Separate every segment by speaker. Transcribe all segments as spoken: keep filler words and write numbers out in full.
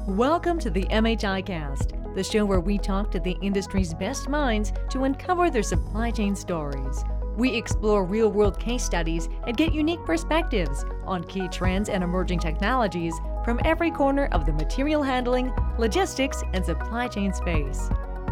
Speaker 1: Welcome to the M H I Cast, the show where we talk to the industry's best minds to uncover their supply chain stories. We explore real-world case studies and get unique perspectives on key trends and emerging technologies from every corner of the material handling, logistics, and supply chain space.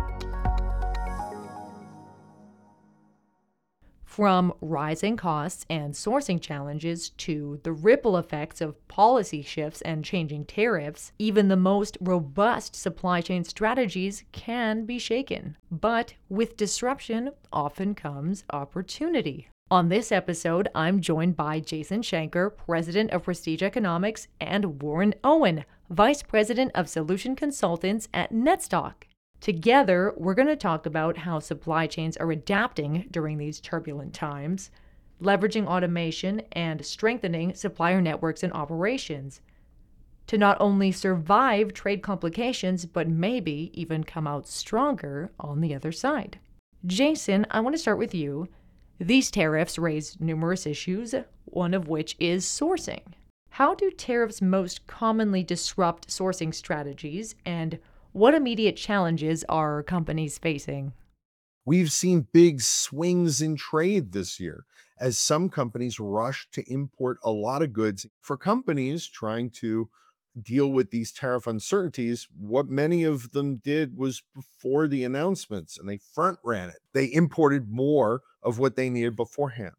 Speaker 1: From rising costs and sourcing challenges to the ripple effects of policy shifts and changing tariffs, even the most robust supply chain strategies can be shaken. But with disruption often comes opportunity. On this episode, I'm joined by Jason Shanker, President of Prestige Economics, and Warren Owen, Vice President of Solution Consultants at Netstock. Together, we're going to talk about how supply chains are adapting during these turbulent times, leveraging automation and strengthening supplier networks and operations to not only survive trade complications, but maybe even come out stronger on the other side. Jason, I want to start with you. These tariffs raise numerous issues, one of which is sourcing. How do tariffs most commonly disrupt sourcing strategies, and what immediate challenges are companies facing?
Speaker 2: We've seen big swings in trade this year as some companies rush to import a lot of goods. For companies trying to deal with these tariff uncertainties, what many of them did was before the announcements and they front ran it. They imported more of what they needed beforehand.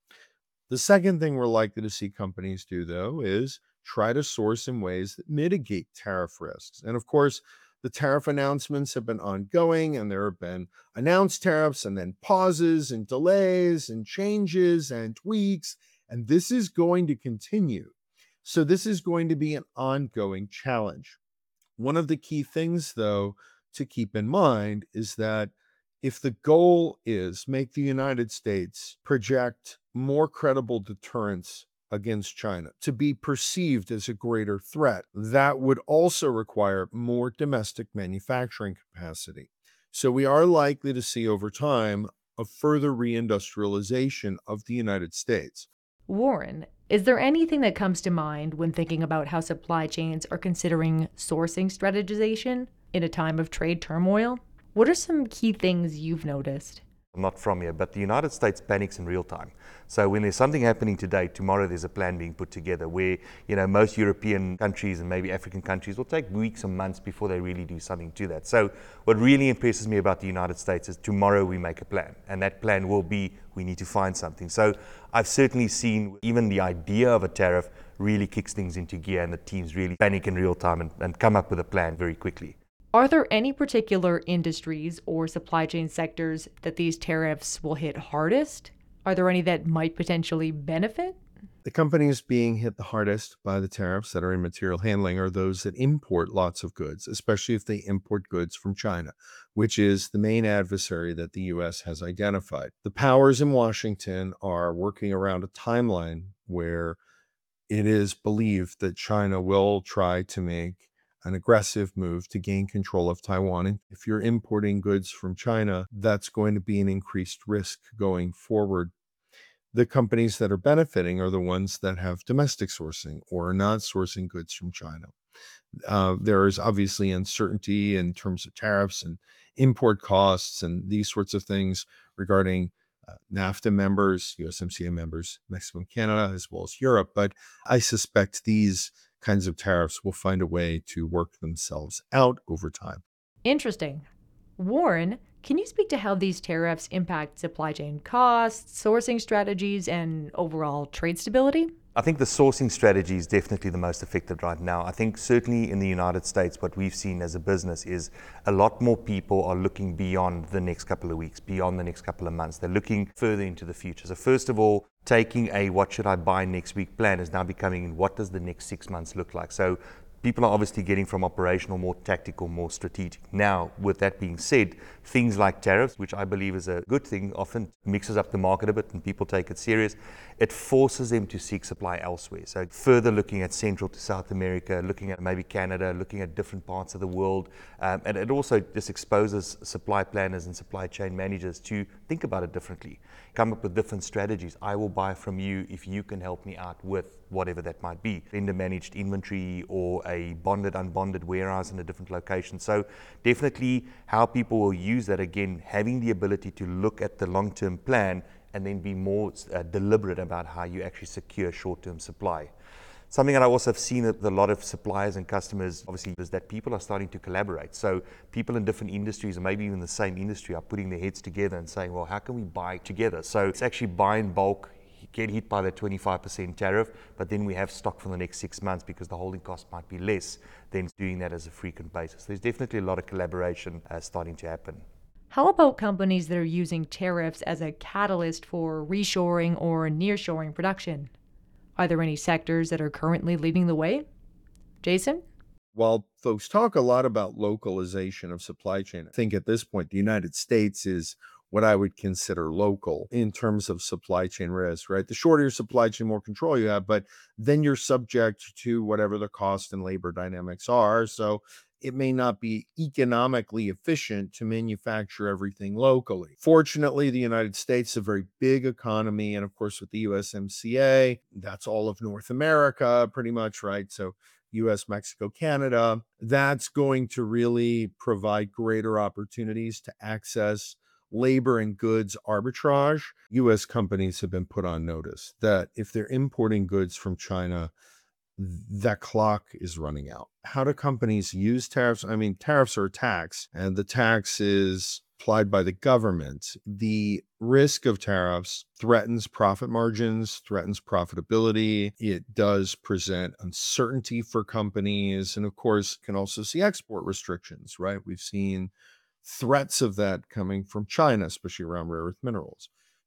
Speaker 2: The second thing we're likely to see companies do, though, is try to source in ways that mitigate tariff risks. And of course, the tariff announcements have been ongoing, and there have been announced tariffs and then pauses and delays and changes and tweaks, and this is going to continue. So this is going to be an ongoing challenge. One of the key things, though, to keep in mind is that if the goal is make the United States project more credible deterrence against China, to be perceived as a greater threat, that would also require more domestic manufacturing capacity. So we are likely to see over time a further reindustrialization of the United States.
Speaker 1: Warren, is there anything that comes to mind when thinking about how supply chains are considering sourcing strategization in a time of trade turmoil? What are some key things you've noticed?
Speaker 3: I'm not from here, but the United States panics in real time. So when there's something happening today, tomorrow there's a plan being put together where, you know, most European countries and maybe African countries will take weeks or months before they really do something to that. So what really impresses me about the United States is tomorrow we make a plan, and that plan will be we need to find something. So I've certainly seen even the idea of a tariff really kicks things into gear, and the teams really panic in real time and, and come up with a plan very quickly.
Speaker 1: Are there any particular industries or supply chain sectors that these tariffs will hit hardest? Are there any that might potentially benefit?
Speaker 2: The companies being hit the hardest by the tariffs that are in material handling are those that import lots of goods, especially if they import goods from China, which is the main adversary that the U S has identified. The powers in Washington are working around a timeline where it is believed that China will try to make an aggressive move to gain control of Taiwan. And if you're importing goods from China, that's going to be an increased risk going forward. The companies that are benefiting are the ones that have domestic sourcing or are not sourcing goods from China. Uh, there is obviously uncertainty in terms of tariffs and import costs and these sorts of things regarding uh, NAFTA members, U S M C A members, Mexico and Canada, as well as Europe. But I suspect these kinds of tariffs will find a way to work themselves out over time.
Speaker 1: Interesting. Warren, can you speak to how these tariffs impact supply chain costs, sourcing strategies, and overall trade stability?
Speaker 3: I think the sourcing strategy is definitely the most effective right now. I think certainly in the United States, what we've seen as a business is a lot more people are looking beyond the next couple of weeks, beyond the next couple of months. They're looking further into the future. So first of all, taking a what should I buy next week plan is now becoming what does the next six months look like? So people are obviously getting from operational, more tactical, more strategic. Now, with that being said, things like tariffs, which I believe is a good thing, often mixes up the market a bit and people take it serious. It forces them to seek supply elsewhere. So further looking at Central to South America, looking at maybe Canada, looking at different parts of the world. Um, and it also just exposes supply planners and supply chain managers to think about it differently, come up with different strategies. I will buy from you if you can help me out with whatever that might be, vendor managed inventory or a bonded, unbonded warehouse in a different location. So definitely how people will use that, again, having the ability to look at the long-term plan and then be more uh, deliberate about how you actually secure short-term supply. Something that I also have seen with a lot of suppliers and customers, obviously, is that people are starting to collaborate. So people in different industries, or maybe even the same industry, are putting their heads together and saying, well, how can we buy together? So it's actually buy in bulk, get hit by the twenty-five percent tariff, but then we have stock for the next six months because the holding cost might be less than doing that as a frequent basis. There's definitely a lot of collaboration uh, starting to happen.
Speaker 1: How about companies that are using tariffs as a catalyst for reshoring or nearshoring production? Are there any sectors that are currently leading the way? Jason?
Speaker 2: While folks talk a lot about localization of supply chain, I think at this point, the United States is what I would consider local in terms of supply chain risk, right? The shorter your supply chain, more control you have, but then you're subject to whatever the cost and labor dynamics are. So it may not be economically efficient to manufacture everything locally. Fortunately, the United States is a very big economy. And of course, with the U S M C A, that's all of North America pretty much, right? So U S, Mexico, Canada, that's going to really provide greater opportunities to access labor and goods arbitrage. U S companies have been put on notice that if they're importing goods from China, that clock is running out. How do companies use tariffs? I mean, tariffs are a tax, and the tax is applied by the government. The risk of tariffs threatens profit margins, threatens profitability. It does present uncertainty for companies, and of course, can also see export restrictions, right? We've seen threats of that coming from China, especially around rare earth minerals.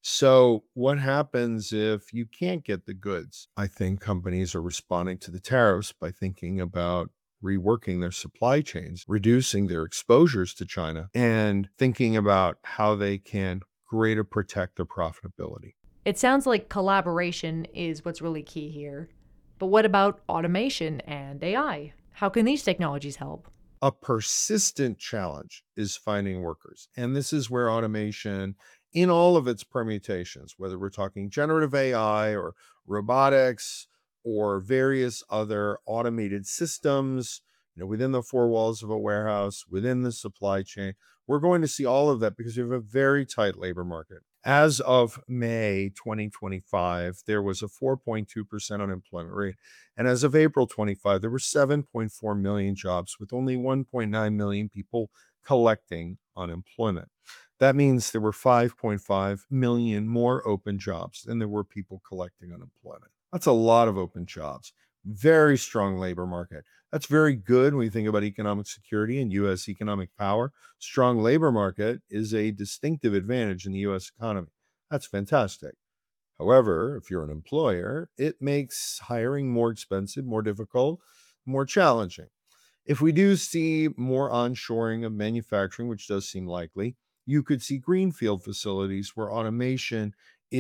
Speaker 2: So what happens if you can't get the goods? I think companies are responding to the tariffs by thinking about reworking their supply chains, reducing their exposures to China, and thinking about how they can greater protect their profitability.
Speaker 1: It sounds like collaboration is what's really key here. But what about automation and A I? How can these technologies help?
Speaker 2: A persistent challenge is finding workers. And this is where automation, in all of its permutations, whether we're talking generative A I or robotics or various other automated systems, you know, within the four walls of a warehouse, within the supply chain, we're going to see all of that because we have a very tight labor market. As of May twenty twenty-five, there was a four point two percent unemployment rate. And as of April twenty-five, there were seven point four million jobs with only one point nine million people collecting unemployment. That means there were five point five million more open jobs than there were people collecting unemployment. That's a lot of open jobs. Very strong labor market. That's very good when you think about economic security and U S economic power. Strong labor market is a distinctive advantage in the U S economy. That's fantastic. However, if you're an employer, it makes hiring more expensive, more difficult, more challenging. If we do see more onshoring of manufacturing, which does seem likely, you could see greenfield facilities where automation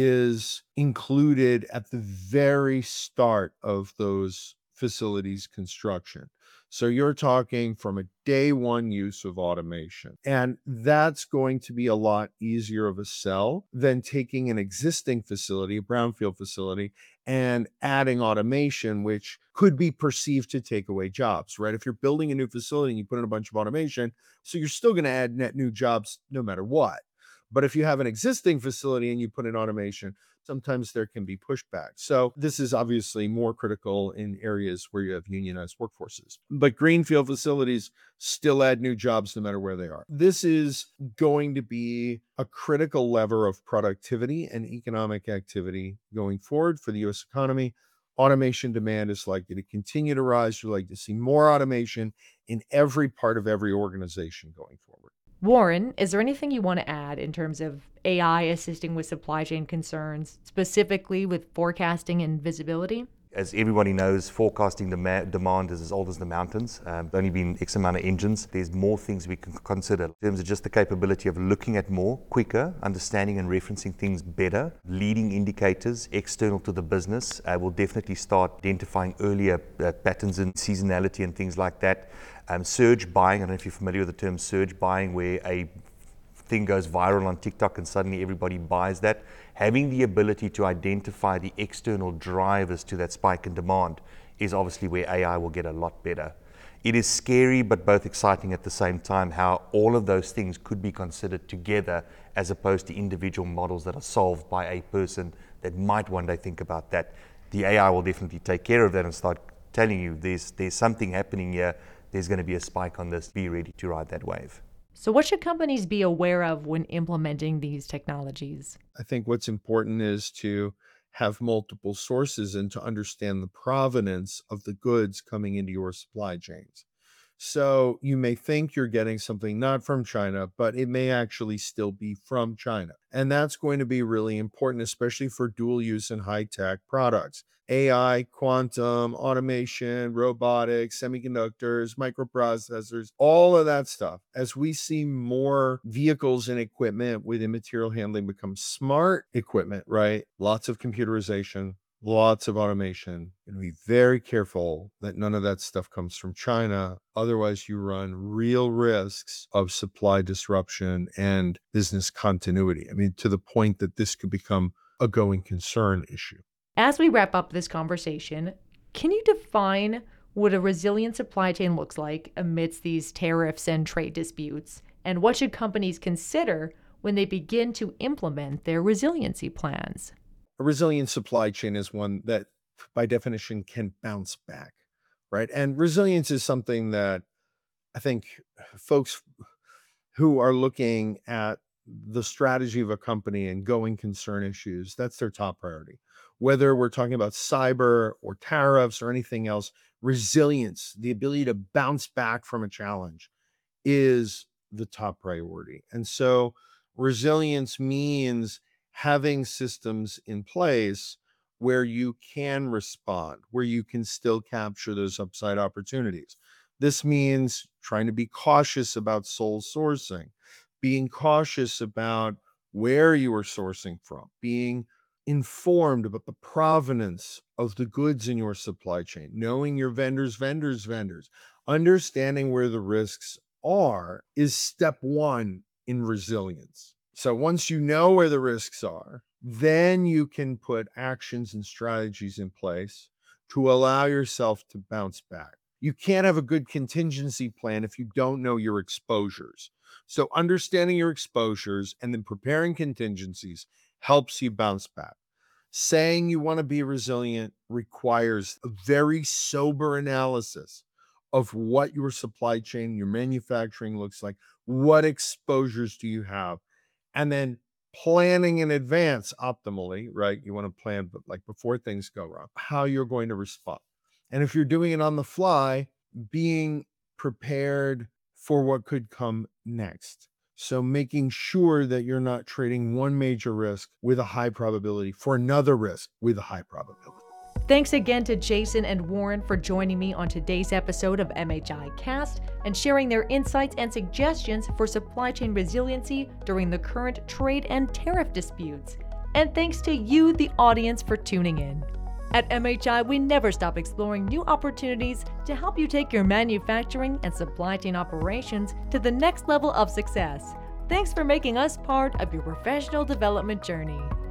Speaker 2: is included at the very start of those facilities construction. So you're talking from a day one use of automation. And that's going to be a lot easier of a sell than taking an existing facility, a brownfield facility, and adding automation, which could be perceived to take away jobs, right? If you're building a new facility and you put in a bunch of automation, so you're still going to add net new jobs no matter what. But if you have an existing facility and you put in automation, sometimes there can be pushback. So this is obviously more critical in areas where you have unionized workforces. But greenfield facilities still add new jobs no matter where they are. This is going to be a critical lever of productivity and economic activity going forward for the U S economy. Automation demand is likely to continue to rise. You're likely to see more automation in every part of every organization going forward.
Speaker 1: Warren, is there anything you want to add in terms of A I assisting with supply chain concerns, specifically with forecasting and visibility?
Speaker 3: As everybody knows, forecasting dem- demand is as old as the mountains. Um, only been X amount of engines. There's more things we can consider in terms of just the capability of looking at more, quicker, understanding and referencing things better. Leading indicators external to the business uh, will definitely start identifying earlier uh, patterns in seasonality and things like that. Um, surge buying, I don't know if you're familiar with the term surge buying, where a thing goes viral on TikTok and suddenly everybody buys that. Having the ability to identify the external drivers to that spike in demand is obviously where A I will get a lot better. It is scary but both exciting at the same time how all of those things could be considered together as opposed to individual models that are solved by a person that might one day think about that. The A I will definitely take care of that and start telling you there's, there's something happening here, there's going to be a spike on this, be ready to ride that wave.
Speaker 1: So what should companies be aware of when implementing these technologies?
Speaker 2: I think what's important is to have multiple sources and to understand the provenance of the goods coming into your supply chains. So you may think you're getting something not from China, but it may actually still be from China. And that's going to be really important, especially for dual use and high-tech products. A I, quantum, automation, robotics, semiconductors, microprocessors, all of that stuff. As we see more vehicles and equipment within material handling become smart equipment, right? Lots of computerization, lots of automation, and be very careful that none of that stuff comes from China. Otherwise, you run real risks of supply disruption and business continuity. I mean, to the point that this could become a going concern issue.
Speaker 1: As we wrap up this conversation, can you define what a resilient supply chain looks like amidst these tariffs and trade disputes? And what should companies consider when they begin to implement their resiliency plans?
Speaker 2: A resilient supply chain is one that, by definition, can bounce back, right? And resilience is something that I think folks who are looking at the strategy of a company and going concern issues, that's their top priority. Whether we're talking about cyber or tariffs or anything else, resilience, the ability to bounce back from a challenge, is the top priority. And so resilience means having systems in place where you can respond, where you can still capture those upside opportunities. This means trying to be cautious about sole sourcing, being cautious about where you are sourcing from, being informed about the provenance of the goods in your supply chain, knowing your vendors, vendors, vendors, understanding where the risks are is step one in resilience. So once you know where the risks are, then you can put actions and strategies in place to allow yourself to bounce back. You can't have a good contingency plan if you don't know your exposures. So understanding your exposures and then preparing contingencies helps you bounce back. Saying you want to be resilient requires a very sober analysis of what your supply chain, your manufacturing looks like, what exposures do you have, and then planning in advance optimally, right? You want to plan, but like before things go wrong, how you're going to respond. And if you're doing it on the fly, being prepared for what could come next. So making sure that you're not trading one major risk with a high probability for another risk with a high probability.
Speaker 1: Thanks again to Jason and Warren for joining me on today's episode of M H I Cast and sharing their insights and suggestions for supply chain resiliency during the current trade and tariff disputes. And thanks to you, the audience, for tuning in. At M H I, we never stop exploring new opportunities to help you take your manufacturing and supply chain operations to the next level of success. Thanks for making us part of your professional development journey.